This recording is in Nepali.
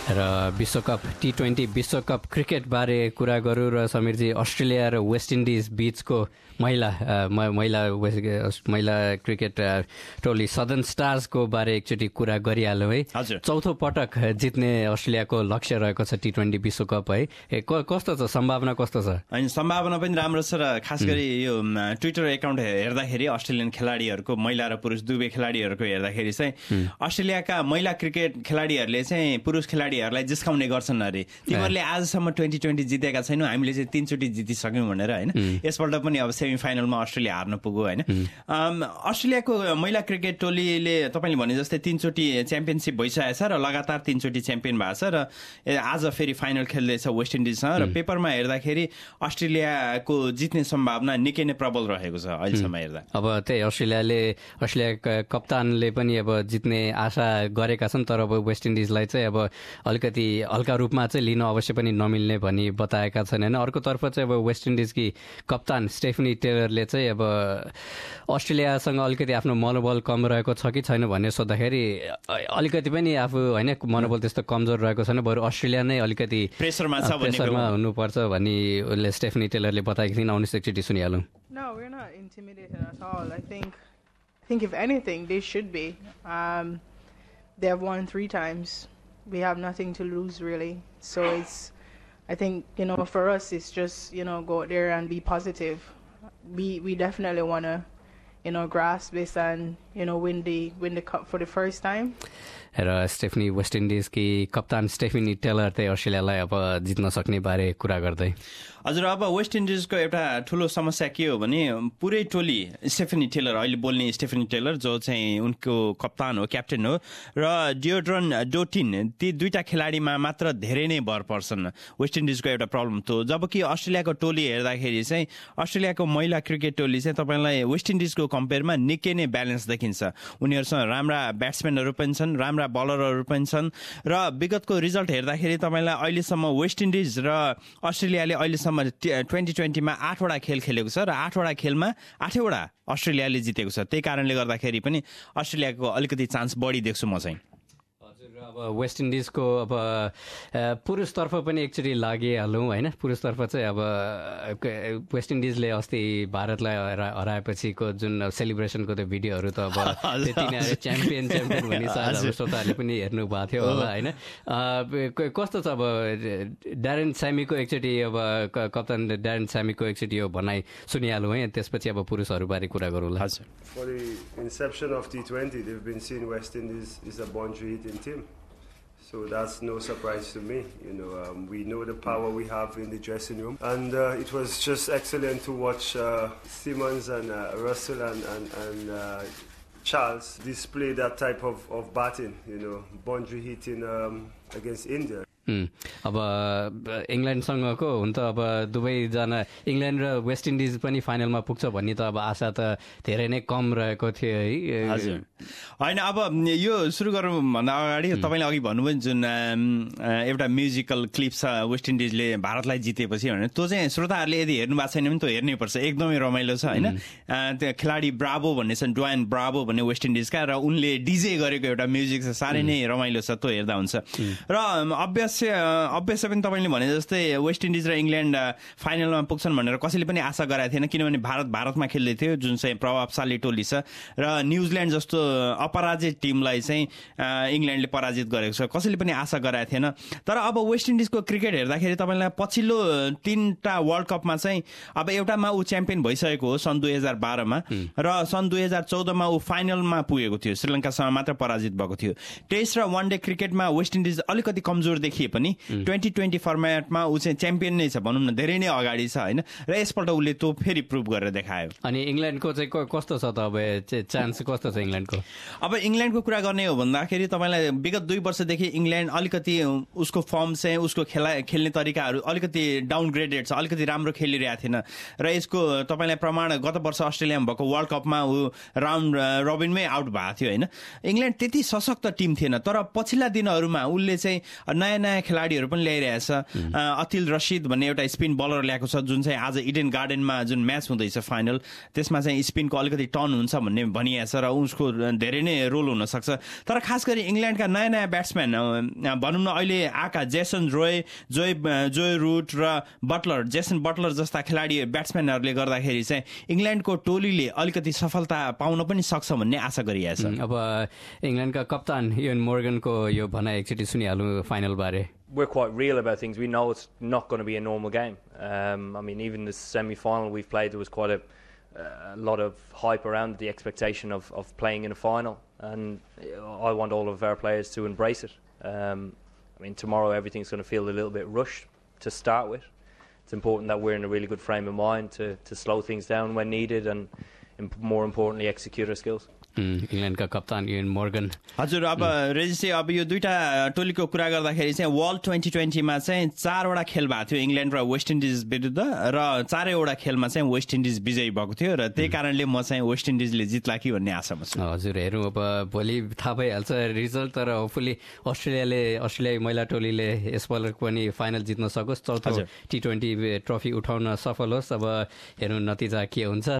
र विश्वकप T20 विश्वकप क्रिकेटबारे कुरा गरौँ र समीरजी अस्ट्रेलिया र वेस्ट इन्डिज बीचको महिला क्रिकेट टोली सदर्न स्टार्सको बारे एकचोटि कुरा गरिहाल्यौँ है। चौथो पटक जित्ने अस्ट्रेलियाको लक्ष्य रहेको छ T20 विश्वकप है। कस्तो छ सम्भावना, कस्तो छ? अनि सम्भावना पनि राम्रो छ र खास गरी यो ट्विटर एकाउन्ट हेर्दाखेरि अस्ट्रेलियन खेलाडीहरूको महिला र पुरुष दुवै खेलाडीहरूको हेर्दाखेरि चाहिँ अस्ट्रेलियाका महिला क्रिकेट खेलाडीहरूले चाहिँ पुरुष खेलाडीहरूलाई जिस्काउने गर्छन् अरे। तिमीहरूले आजसम्म 2020 जितेका छैनौ, हामीले चाहिँ 3 चोटि जितिसक्यौँ भनेर होइन। यसपल्ट पनि अब सेमी फाइनलमा अस्ट्रेलिया हार्न पुग्यो होइन। अस्ट्रेलियाको महिला क्रिकेट टोलीले तपाईँले भने जस्तै 3 चोटि च्याम्पियनसिप भइसकेको छ र लगातार 3 चोटि च्याम्पियन भएको छ र आज फेरि फाइनल खेल्दैछ वेस्ट इन्डिजसँग र पेपरमा हेर्दाखेरि अस्ट्रेलियाको जित्ने सम्भावना निकै नै प्रबल रहेको छ अहिलेसम्म हेर्दा। अब त्यही अस्ट्रेलियाका कप्तानले पनि अब जित्ने आशा गरेका छन्, तर अब वेस्ट इन्डिजलाई चाहिँ अब अलिकति हल्का रूपमा चाहिँ लिन अवश्य पनि नमिल्ने भनी बताएका छन् होइन। अर्कोतर्फ चाहिँ अब वेस्ट इन्डिजकी कप्तान स्टेफनी टेलरले चाहिँ अब अस्ट्रेलियासँग अलिकति आफ्नो मनोबल कम रहेको छ कि छैन भन्ने सोद्धाखेरि अलिकति पनि आफू होइन मनोबल त्यस्तो कमजोर रहेको छैन, बरु अस्ट्रेलिया नै अलिकति प्रेसरमा हुनुपर्छ भनी उसले स्टेफनी टेलरले बताएकी थिइन्। आउनुहोस् एकचोटि सुनिहालौँ। No, we're not intimidated at all. I think if anything, they should be. They have won 3 times. We have nothing to lose, really. So I think, for us, it's just, go out there and be positive. We definitely want to, grasp this and, win the cup for the first time. र स्टेफनी वेस्ट इन्डिजकी कप्तान स्टेफनी टेलर चाहिँ अस्ट्रेलियालाई अब जित्न सक्ने बारे कुरा गर्दै। हजुर, अब वेस्ट इन्डिजको एउटा ठुलो समस्या के हो भने पुरै टोली स्टेफनी टेलर, अहिले बोल्ने स्टेफनी टेलर जो चाहिँ उनको कप्तान हो, क्याप्टेन हो, र डियोड्रन डोटिन, ती दुईटा खेलाडीमा मात्र धेरै नै भर पर्छन्। वेस्ट इन्डिजको एउटा प्रब्लम थियो। जबकि अस्ट्रेलियाको टोली हेर्दाखेरि चाहिँ अस्ट्रेलियाको महिला क्रिकेट टोली चाहिँ तपाईँलाई वेस्ट इन्डिजको कम्पेयरमा निकै नै ब्यालेन्स देखिन्छ। उनीहरूसँग राम्रा ब्याट्सम्यानहरू पनि छन्, राम्रा बलरहरू पनि छन् र विगतको रिजल्ट हेर्दाखेरि तपाईँलाई अहिलेसम्म वेस्ट इन्डिज र अस्ट्रेलियाले अहिलेसम्म 2020 मा 8 वटा खेल खेलेको छ र 8 वटा खेलमा 8 वटा अस्ट्रेलियाले जितेको छ। त्यही कारणले गर्दाखेरि पनि अस्ट्रेलियाको अलिकति चान्स बढी देख्छु म चाहिँ। अब वेस्ट इन्डिजको अब पुरुषतर्फ पनि एकचोटि लागिहालौँ होइन। पुरुषतर्फ चाहिँ अब वेस्ट इन्डिजले अस्ति भारतलाई हराएपछिको जुन सेलिब्रेसनको त्यो भिडियोहरू त अब त्यति नै च्याम्पियन भनी साझा श्रोताहरूले पनि हेर्नु भएको थियो होला होइन। कस्तो छ अब ड्यारेन स्यामीको एकचोटि अब कप्तान ड्यारेन स्यामीको एकचोटि यो भनाइ सुनिहालौँ है, त्यसपछि अब पुरुषहरूबारे कुरा गरौँला। For the inception of T20, they've been seeing West Indies is a boundary-hitting team. So that's no surprise to me. We know the power we have in the dressing room. And it was just excellent to watch Simmons and Russell and Charles display that type of batting, boundary hitting against India. अब इङ्ल्यान्डसँगको हुन त अब दुवैजना इङ्ल्यान्ड र वेस्ट इन्डिज पनि फाइनलमा पुग्छ भन्ने त अब आशा त धेरै नै कम रहेको थियो है। हजुर होइन, अब यो सुरु गरौँ भन्दा अगाडि तपाईँले अघि भन्नुभयो जुन एउटा म्युजिकल क्लिप छ वेस्ट इन्डिजले भारतलाई जितेपछि भनेर, त्यो चाहिँ श्रोताहरूले यदि हेर्नु भएको छैन भने त्यो हेर्नैपर्छ, एकदमै रमाइलो छ होइन। त्यो खेलाडी ब्राभो भन्ने छन्, ड्वाइन ब्राभो भन्ने वेस्ट इन्डिजका, र उनले डिजे गरेको एउटा म्युजिक छ, साह्रै नै रमाइलो छ, त्यो हेर्दा हुन्छ। र अभ्यास पनि तपाईँले भने जस्तै वेस्ट इन्डिज र इङ्ल्यान्ड फाइनलमा पुग्छन् भनेर कसैले पनि आशा गराएको थिएन, किनभने भारतमा खेल्दै थियो जुन चाहिँ प्रभावशाली टोली छ, र न्युजिल्यान्ड जस्तो अपराजित टिमलाई चाहिँ इङ्ल्यान्डले पराजित गरेको छ, कसैले पनि आशा गराएको थिएन। तर अब वेस्ट इन्डिजको क्रिकेट हेर्दाखेरि तपाईँलाई पछिल्लो 3टा वर्ल्ड कपमा चाहिँ अब एउटामा ऊ च्याम्पियन भइसकेको हो सन् 2012 मा, र सन् 2014 मा ऊ फाइनलमा पुगेको थियो, श्रीलङ्कासँग मात्र पराजित भएको थियो। टेस्ट र वान डे क्रिकेटमा वेस्ट इन्डिज अलिकति कमजोर देखिए पनि 2020 फर्मेटमा ऊ चाहिँ च्याम्पियन नै छ भनौँ न, धेरै नै अगाडि छ होइन। र यसपल्ट उसले त्यो फेरि प्रुभ गरेर देखायो। अनि इङ्ल्यान्डको चाहिँ कस्तो छ त अब चान्स कस्तो छ इङ्ल्यान्डको? अब इङ्ल्यान्डको कुरा गर्ने हो भन्दाखेरि तपाईँलाई विगत 2 वर्षदेखि इङ्ल्यान्ड अलिकति उसको फर्म चाहिँ उसको खेल्ने तरिकाहरू अलिकति डाउनग्रेडेड छ, अलिकति राम्रो खेलिरहेको थिएन। र यसको तपाईँलाई प्रमाण गत वर्ष अस्ट्रेलियामा भएको वर्ल्ड कपमा ऊ राउन्ड रोबिनमै आउट भएको थियो होइन। इङ्ल्यान्ड त्यति सशक्त टिम थिएन, तर पछिल्ला दिनहरूमा उसले चाहिँ नयाँ नयाँ खेलाडीहरू पनि ल्याइरहेछ। अतिल रसिद भन्ने एउटा स्पिन बलर ल्याएको छ, जुन चाहिँ आज इडेन गार्डनमा जुन म्याच हुँदैछ फाइनल, त्यसमा चाहिँ स्पिनको अलिकति टर्न हुन्छ भन्ने भनिएको छ र उसको धेरै नै रोल हुनसक्छ। तर खास गरी इङ्ल्यान्डका नयाँ नयाँ ब्याट्सम्यान भनौँ न अहिले आएका जेसन रोय, जोय रुट र बटलर, जेसन बटलर जस्ता खेलाडी ब्याट्सम्यानहरूले गर्दाखेरि चाहिँ इङ्ल्यान्डको टोलीले अलिकति सफलता पाउन पनि सक्छ भन्ने आशा गरिएको छ। अब इङ्ल्यान्डका कप्तान इयन मोर्गनको यो भनाइ एकचोटि सुनिहालौँ फाइनल बारे। We're quite real about things. We know it's not going to be a normal game. I mean, even the semi-final we've played, there was quite a lot of hype around the expectation of playing in a final, and I want all of our players to embrace it. I mean, tomorrow everything's going to feel a little bit rushed to start with. It's important that we're in a really good frame of mind to slow things down when needed and more importantly execute our skills. इङ्ल्यान्डका कप्तान इयन मोर्गन। हजुर, अब रेजिसी अब यो दुईटा टोलीको कुरा गर्दाखेरि चाहिँ वर्ल्ड 2020मा चाहिँ 4वटा खेल भएको थियो इङ्ल्यान्ड र वेस्ट इन्डिज विरुद्ध, र 4वटा खेलमा चाहिँ वेस्ट इन्डिज विजयी भएको थियो, र त्यही कारणले म चाहिँ वेस्ट इन्डिजले जित्ला कि भन्ने आशामा छु। हजुर, हेरौँ अब भोलि थाहा भइहाल्छ रिजल्ट, तर होपफुली अस्ट्रेलियाली महिला टोलीले यसपल्ट पनि फाइनल जित्न सकोस्, चौथो T20 ट्रफी उठाउन सफल होस्। अब हेरौँ नतिजा के हुन्छ।